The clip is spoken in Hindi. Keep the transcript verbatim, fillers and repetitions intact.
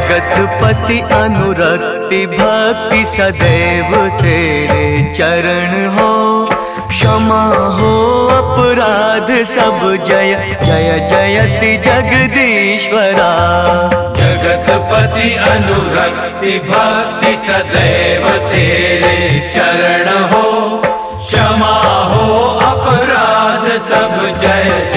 जगतपति अनुरक्ति भक्ति सदैव तेरे चरण हो। क्षमा हो अपराध सब जय जय जयति जगदीश्वरा। जगतपति अनुरक्ति भक्ति सदैव तेरे चरण हो। क्षमा हो अपराध सब जय